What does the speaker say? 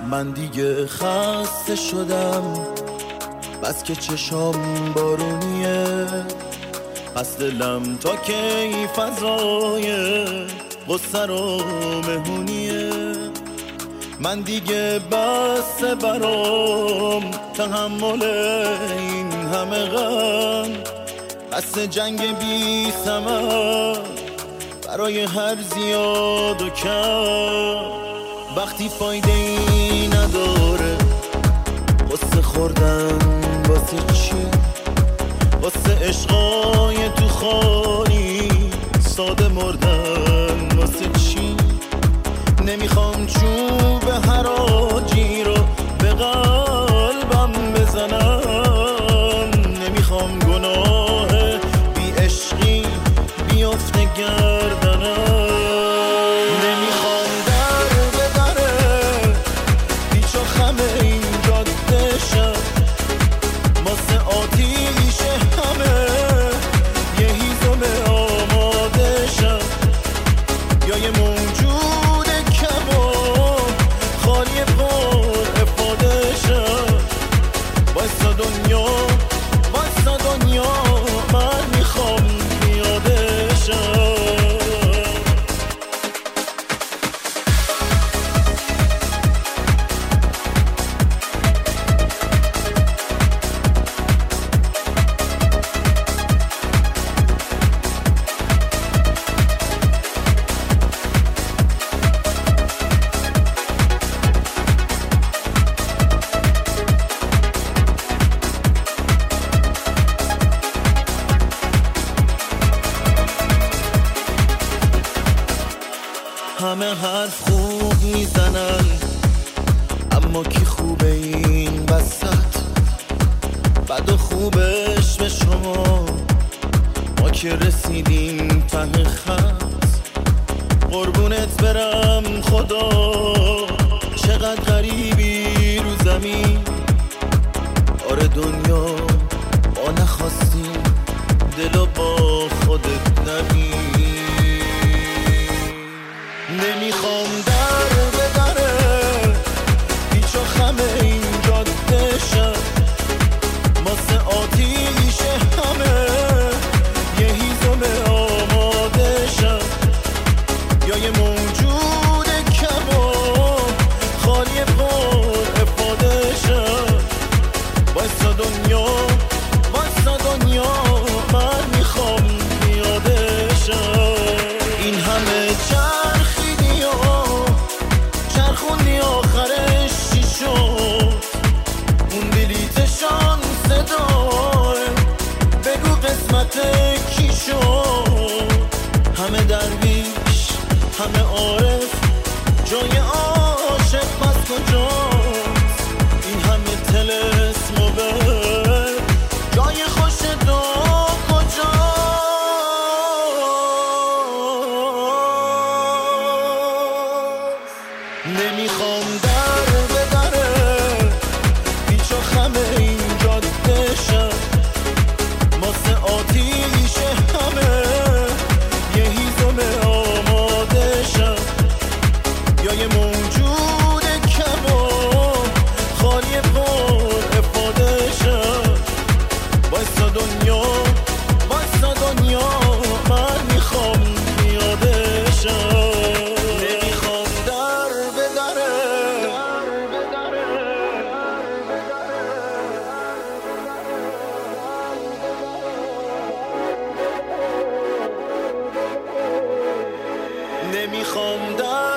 من دیگه خسته شدم، بس که چشام بارونیه، پس دلم تا کی فضای غصه رو مهونیه. من دیگه بس برام تحمل این همه غم، بس جنگ بی ثمر برای هر زیاد و کم. وقتی فایده ای نداره غصه خوردن واسه چی؟ واسه عشقای تو خالی ساده مردن واسه چی؟ نمیخوام چوب حراجی رو به قلبم بزنم، نمیخوام گناه بی عشقی بیفته گردنم، نمیخوام در به دره پیچ و خم این جاده شم، واسه آتیش همه یه هیزم آماده شم، یا یه موجود کم و خالی پر افاده شم. وایسا دنیا وایسا دنیا من میخوام پیاده شم. همه حرف خوب میزنن، اما کی خوبه این وسط؟ بد و خوبش به شما، ما که رسیدیم ته خط. قربونت برم خدا، چقدر غریبی رو زمین. آره دنیا ما نخواستیم دلو با خودت نبین. نمیخوام در به دره پیچ و خم این جاده شم، واسه آتیش همه یه هیزم آماده شم، یا یه موجود کم و خالی پر افاده شم. وایسا دنیا وایسا دنیا من میخوام پیاده شم. این همه چرخیدی و چرخوندی آخرش چی شد؟ اون بلیتشان صدای بگو قسمت کی شد؟ همه درویش همه عارف، جای عاشق پس کجاست؟ این همه طلسم و بر جای خوش دو کجاست؟ نمیخوام در به دره پیچ و خم این جاده شم، واسه آتیش همه یه هیزم آماده شم، یا یه موجود کم و خالی پر افاده شم. وایسا دنیا وایسا دنیا من میخوام پیاده شم. نمیخوام در به دره نمیخوام در